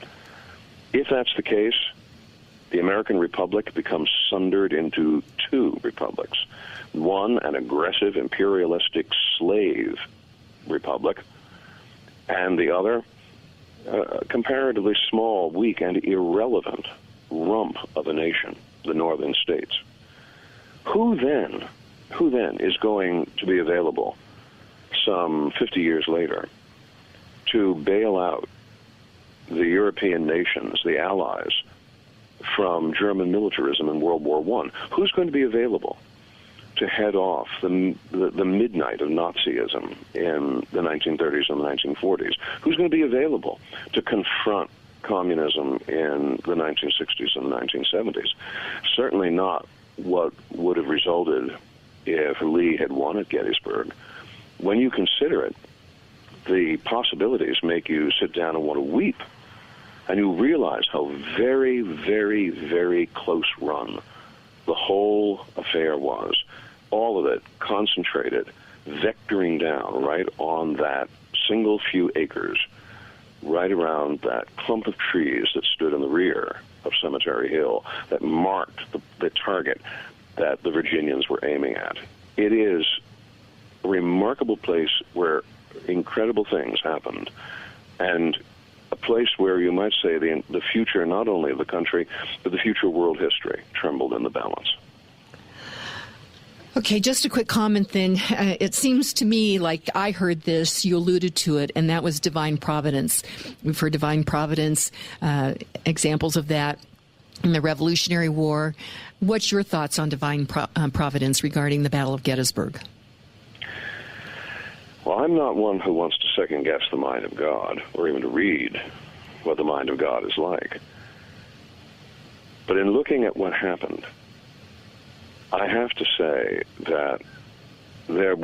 If that's the case, the American Republic becomes sundered into two republics. One, an aggressive, imperialistic slave republic, and the other, a comparatively small, weak, and irrelevant rump of a nation, the northern states. Who then is going to be available some 50 years later to bail out the European nations, the Allies, from German militarism in World War I? Who's going to be available to head off the midnight of Nazism in the 1930s and the 1940s? Who's going to be available to confront communism in the 1960s and the 1970s? Certainly not what would have resulted if Lee had won at Gettysburg. When you consider it, the possibilities make you sit down and want to weep. And you realize how very, very, very close run the whole affair was. All of it concentrated, vectoring down right on that single few acres, right around that clump of trees that stood in the rear of Cemetery Hill that marked the target that the Virginians were aiming at. It is a remarkable place where incredible things happened, and a place where you might say the future not only of the country, but the future of world history trembled in the balance. Okay, just a quick comment then. It seems to me like I heard this, you alluded to it, and that was divine providence. We've heard divine providence, examples of that in the Revolutionary War. What's your thoughts on divine providence regarding the Battle of Gettysburg? Well, I'm not one who wants to second-guess the mind of God or even to read what the mind of God is like. But in looking at what happened, I have to say that there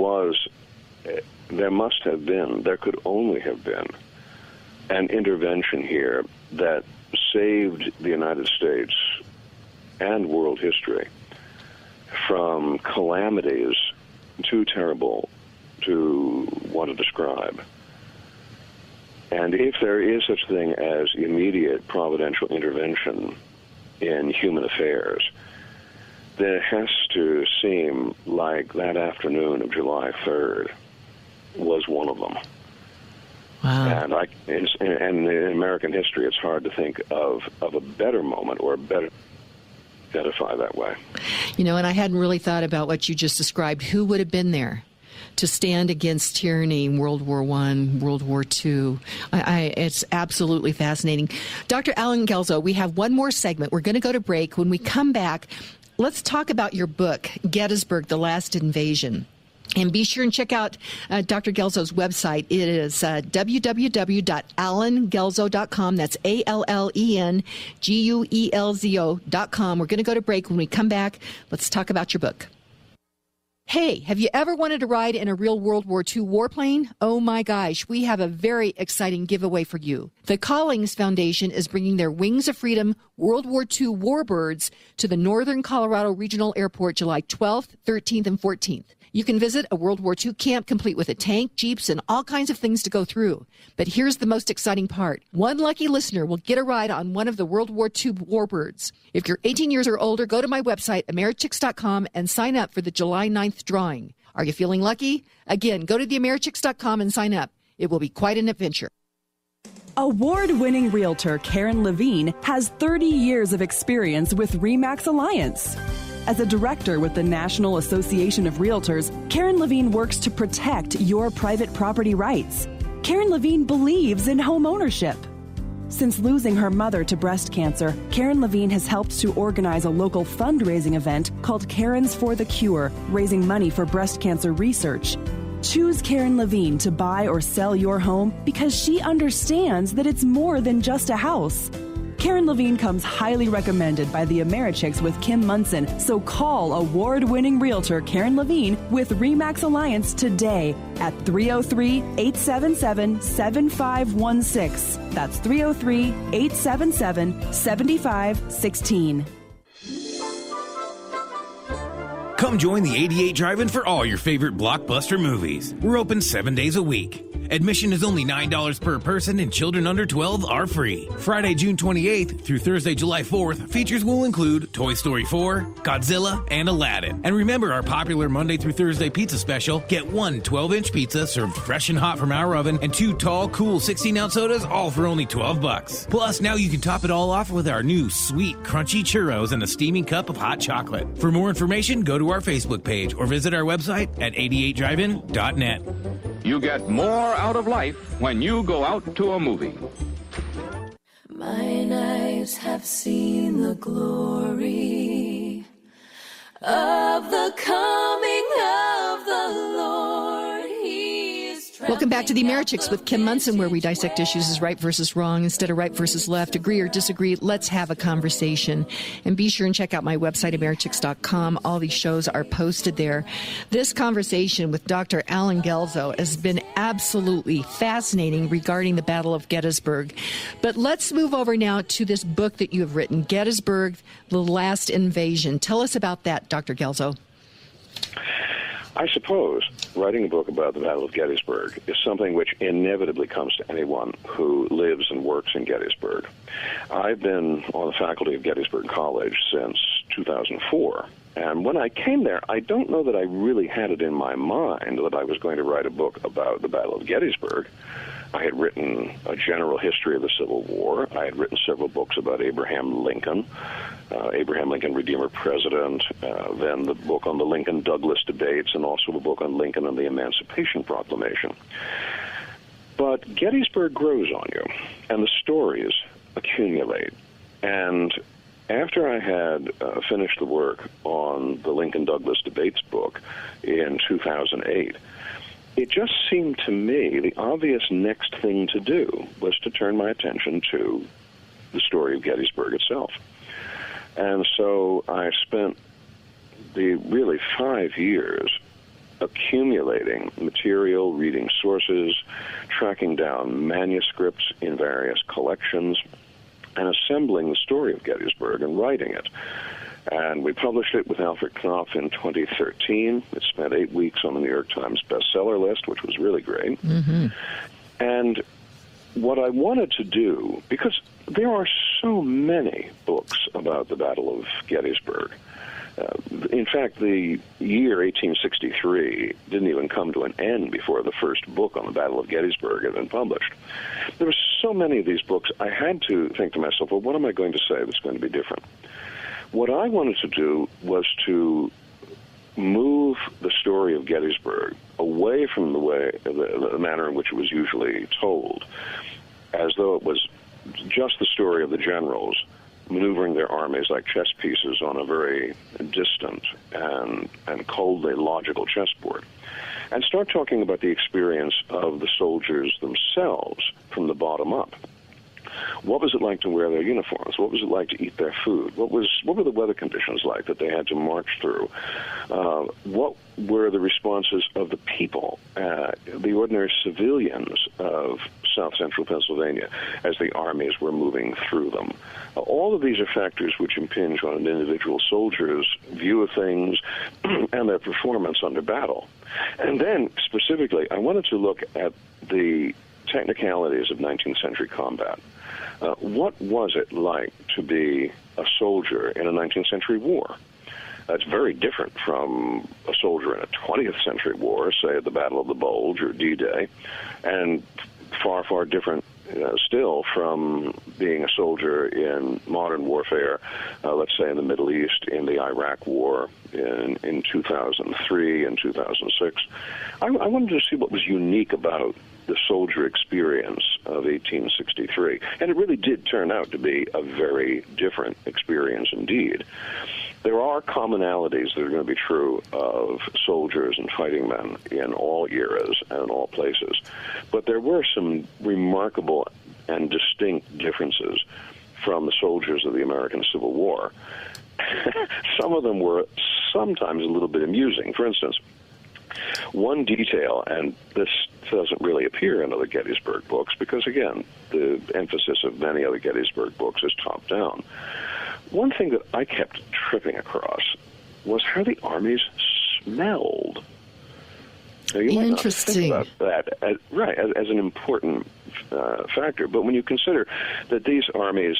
could only have been an intervention here that saved the United States and world history from calamities too terrible to want to describe. And if there is such a thing as immediate providential intervention in human affairs, then it has to seem like that afternoon of July 3rd was one of them. Wow. And in American history, it's hard to think of a better moment or a better identify that way. You know, and I hadn't really thought about what you just described. Who would have been there to stand against tyranny in World War I, World War II? It's absolutely fascinating. Dr. Allen Guelzo, we have one more segment. We're going to go to break. When we come back, let's talk about your book, Gettysburg, The Last Invasion. And be sure and check out Dr. Guelzo's website. It is www.allenguelzo.com. That's ALLENGUELZO.com. We're going to go to break. When we come back, let's talk about your book. Hey, have you ever wanted to ride in a real World War II warplane? Oh my gosh, we have a very exciting giveaway for you. The Collings Foundation is bringing their Wings of Freedom World War II warbirds to the Northern Colorado Regional Airport July 12th, 13th, and 14th. You can visit a World War II camp complete with a tank, jeeps, and all kinds of things to go through. But here's the most exciting part. One lucky listener will get a ride on one of the World War II warbirds. If you're 18 years or older, go to my website, americhicks.com, and sign up for the July 9th drawing. Are you feeling lucky? Again, go to theamerichicks.com and sign up. It will be quite an adventure. Award-winning realtor Karen Levine has 30 years of experience with RE/MAX Alliance. As a director with the National Association of Realtors, Karen Levine works to protect your private property rights. Karen Levine believes in home ownership. Since losing her mother to breast cancer, Karen Levine has helped to organize a local fundraising event called Karens for the Cure, raising money for breast cancer research. Choose Karen Levine to buy or sell your home because she understands that it's more than just a house. Karen Levine comes highly recommended by the Americhicks with Kim Munson, so call award-winning realtor Karen Levine with RE/MAX Alliance today at 303-877-7516. That's 303-877-7516. Come join the 88 Drive-In for all your favorite blockbuster movies. We're open 7 days a week. Admission is only $9 per person and children under 12 are free. Friday, June 28th through Thursday, July 4th, features will include Toy Story 4, Godzilla, and Aladdin. And remember our popular Monday through Thursday pizza special. Get one 12-inch pizza served fresh and hot from our oven and two tall, cool 16-ounce sodas, all for only $12. Plus, now you can top it all off with our new sweet, crunchy churros and a steaming cup of hot chocolate. For more information, go to our Facebook page or visit our website at 88drivein.net. You get more out of life when you go out to a movie. Mine eyes have seen the glory of the coming of the Lord. Welcome back to the Americhicks with Kim Munson, where we dissect issues as right versus wrong instead of right versus left. Agree or disagree, let's have a conversation. And be sure and check out my website, americhicks.com. All these shows are posted there. This conversation with Dr. Allen Guelzo has been absolutely fascinating regarding the Battle of Gettysburg. But let's move over now to this book that you have written, Gettysburg, The Last Invasion. Tell us about that, Dr. Guelzo. I suppose writing a book about the Battle of Gettysburg is something which inevitably comes to anyone who lives and works in Gettysburg. I've been on the faculty of Gettysburg College since 2004, and when I came there, I don't know that I really had it in my mind that I was going to write a book about the Battle of Gettysburg. I had written a general history of the Civil War. I had written several books about Abraham Lincoln, Redeemer President, then the book on the Lincoln-Douglas debates, and also a book on Lincoln and the Emancipation Proclamation. But Gettysburg grows on you, and the stories accumulate. And after I had finished the work on the Lincoln-Douglas debates book in 2008, it just seemed to me the obvious next thing to do was to turn my attention to the story of Gettysburg itself. And so I spent the really 5 years accumulating material, reading sources, tracking down manuscripts in various collections, and assembling the story of Gettysburg and writing it. And we published it with Alfred Knopf in 2013. It spent 8 weeks on the New York Times bestseller list, which was really great. Mm-hmm. And what I wanted to do, because there are so many books about the Battle of Gettysburg. In fact, the year 1863 didn't even come to an end before the first book on the Battle of Gettysburg had been published. There were so many of these books, I had to think to myself, well, what am I going to say that's going to be different? What I wanted to do was to move the story of Gettysburg away from the manner in which it was usually told, as though it was just the story of the generals maneuvering their armies like chess pieces on a very distant and coldly logical chessboard, and start talking about the experience of the soldiers themselves from the bottom up. What was it like to wear their uniforms? What was it like to eat their food? What were the weather conditions like that they had to march through? What were the responses of the people, the ordinary civilians of South Central Pennsylvania, as the armies were moving through them? All of these are factors which impinge on an individual soldier's view of things and their performance under battle. And then, specifically, I wanted to look at the technicalities of 19th century combat. What was it like to be a soldier in a 19th century war? That's very different from a soldier in a 20th century war, say at the Battle of the Bulge or D-Day, and far, far different still from being a soldier in modern warfare, let's say in the Middle East, in the Iraq War in 2003 and 2006. I wanted to see what was unique about the soldier experience of 1863. And it really did turn out to be a very different experience indeed. There are commonalities that are going to be true of soldiers and fighting men in all eras and in all places. But there were some remarkable and distinct differences from the soldiers of the American Civil War. Some of them were sometimes a little bit amusing. For instance, one detail, and this doesn't really appear in other Gettysburg books because, again, the emphasis of many other Gettysburg books is top-down. One thing that I kept tripping across was how the armies smelled. Now, you Interesting. might not think about that as an important factor, but when you consider that these armies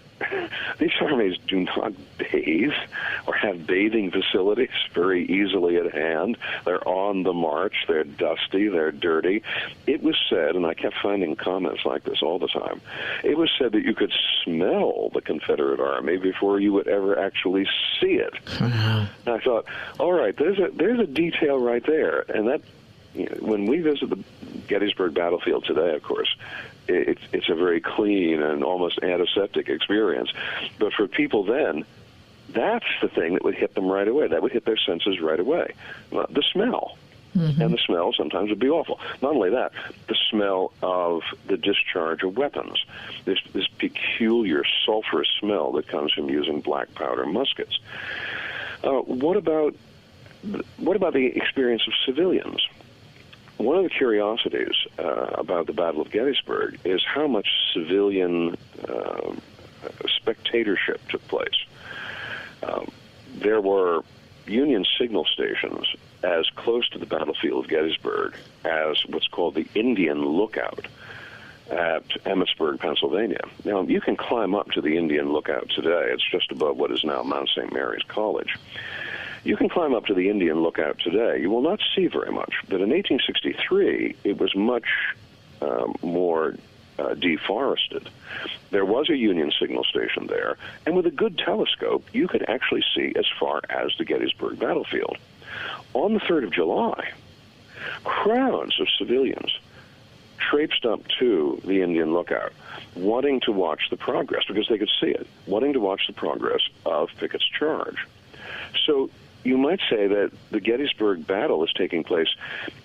do not bathe or have bathing facilities very easily at hand. They're on the march. They're dusty. They're dirty. It was said, and I kept finding comments like this all the time, it was said that you could smell the Confederate Army before you would ever actually see it. And I thought, all right, there's a detail right there. And that, when we visit the Gettysburg battlefield today, of course, it's a very clean and almost antiseptic experience. But for people then, that's the thing that would hit them right away. That would hit their senses right away. The smell. Mm-hmm. And the smell sometimes would be awful. Not only that, the smell of the discharge of weapons. This peculiar sulfurous smell that comes from using black powder muskets. What about the experience of civilians? One of the curiosities about the Battle of Gettysburg is how much civilian spectatorship took place. There were Union signal stations as close to the battlefield of Gettysburg as what's called the Indian Lookout at Emmitsburg, Pennsylvania. Now, you can climb up to the Indian Lookout today. It's just above what is now Mount St. Mary's College. You can climb up to the Indian Lookout today. You will not see very much, but in 1863, it was much more deforested. There was a Union signal station there, and with a good telescope, you could actually see as far as the Gettysburg battlefield. On the 3rd of July, crowds of civilians traipsed up to the Indian Lookout, wanting to watch the progress, because they could see it, wanting to watch the progress of Pickett's charge. So you might say that the Gettysburg battle is taking place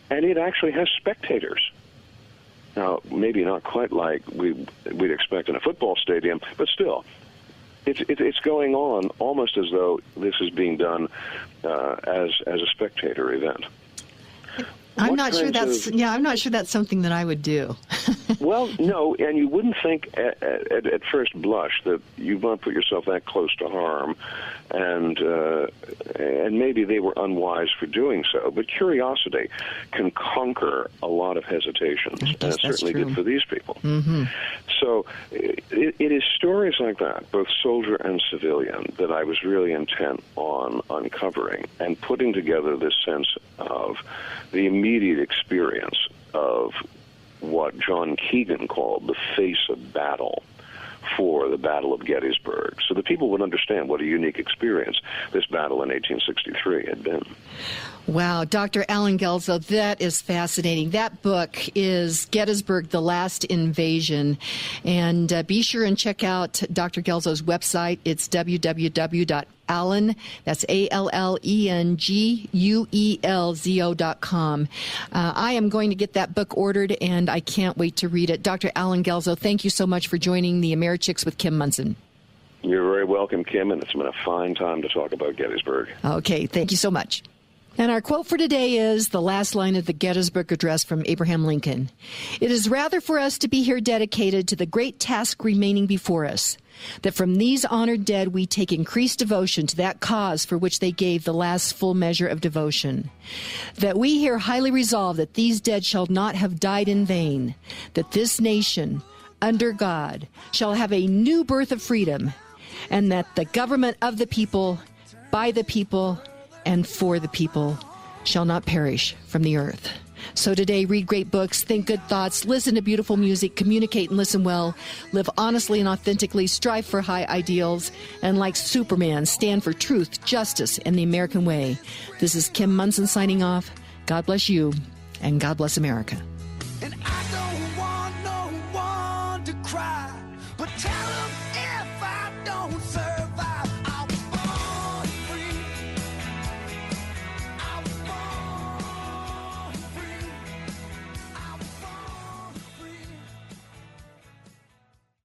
and it actually has spectators. Now, maybe not quite like we'd expect in a football stadium, but still, it's going on almost as though this is being done as a spectator event. I'm not sure that's something that I would do. Well, no, and you wouldn't think at first blush that you want to put yourself that close to harm, and maybe they were unwise for doing so. But curiosity can conquer a lot of hesitations, and it certainly did for these people. Mm-hmm. So it is stories like that, both soldier and civilian, that I was really intent on uncovering and putting together this sense of the immediate experience of what John Keegan called the face of battle for the Battle of Gettysburg, so that people would understand what a unique experience this battle in 1863 had been. Wow, Dr. Allen Guelzo, that is fascinating. That book is Gettysburg, The Last Invasion. And be sure and check out Dr. Guelzo's website. It's www.allen, that's ALLENGUELZO.com. I am going to get that book ordered, and I can't wait to read it. Dr. Allen Guelzo, thank you so much for joining the AmeriChicks with Kim Monson. You're very welcome, Kim, and it's been a fine time to talk about Gettysburg. Okay, thank you so much. And our quote for today is the last line of the Gettysburg Address from Abraham Lincoln. It is rather for us to be here dedicated to the great task remaining before us, that from these honored dead we take increased devotion to that cause for which they gave the last full measure of devotion. That we here highly resolve that these dead shall not have died in vain, that this nation, under God, shall have a new birth of freedom, and that the government of the people, by the people, and for the people shall not perish from the earth. So today, read great books, think good thoughts, listen to beautiful music, communicate and listen well, live honestly and authentically, strive for high ideals, and like Superman, stand for truth, justice, and the American way. This is Kim Monson signing off. God bless you, and God bless America.